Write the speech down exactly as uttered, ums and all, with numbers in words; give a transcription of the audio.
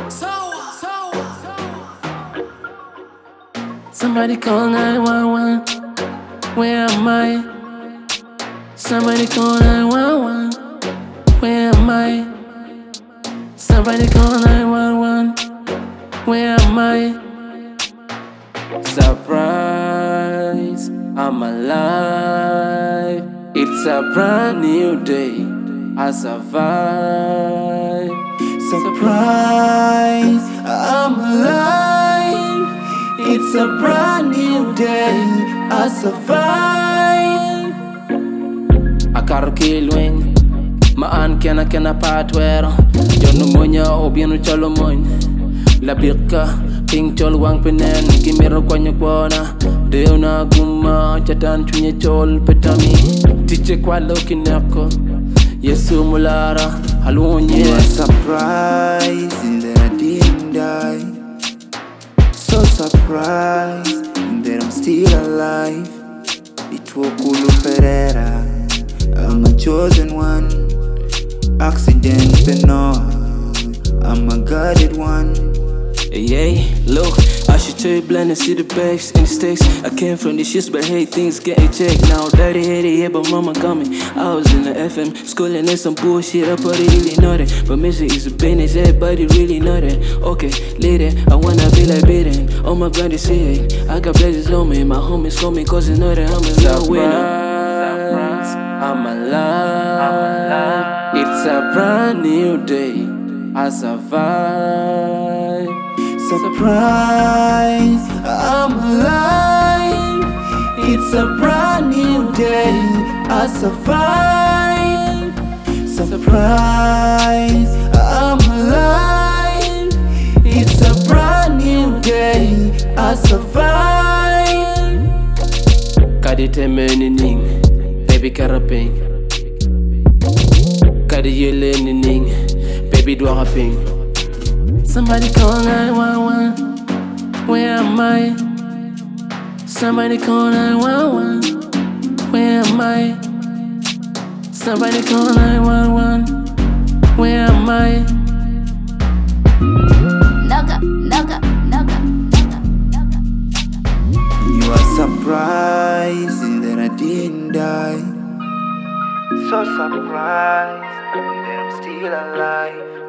Somebody call nine one one. Where am I? Somebody call nine one one. Where am I? Somebody call nine one one. Where am I? Surprise, I'm alive. It's a brand new day. I survive. Surprise, I'm alive. It's a brand new day. I survive. Akaro kilwing. Maan kena kena patwero. Jonu monya obienu chalo moñ. La birka king chol wang penen kimiro kwanyo kwana. Deuna guma chatan chunye chol petami. Tiche kwa loki neko. Yesu mulara halunye. You are surprised that I didn't die. So surprised that I'm still alive. Itwokulu Pereira, I'm a chosen one. Accident Benoit, I'm a guarded one. Hey, look, I should tell you blind and see the bags in the stakes. I came from the shits, but hey, things getting checked. Now daddy hate it, yeah, but mama coming. I was in the F M, schooling in some bullshit, I probably really know that. But music is a business, everybody really know that. Okay, later, I wanna be like Biden. Oh my god, they say it. I got blessings on me, my homies call me cause they know that I'm a real winner. I'm alive. It's a brand new day. I survive. Surprise, I'm alive. It's a brand new day. I survive. Surprise, I'm alive. It's a brand new day. I survive. Kadite meaning, baby caraping. Kadi yele ning, baby do rapping. Somebody call nine one one. Where am I? Somebody call nine one one. Where am I? Somebody call nine one one. Where am I? Naga, naga, naga, naga, naga. You are surprised that I didn't die. So surprised that I'm still alive.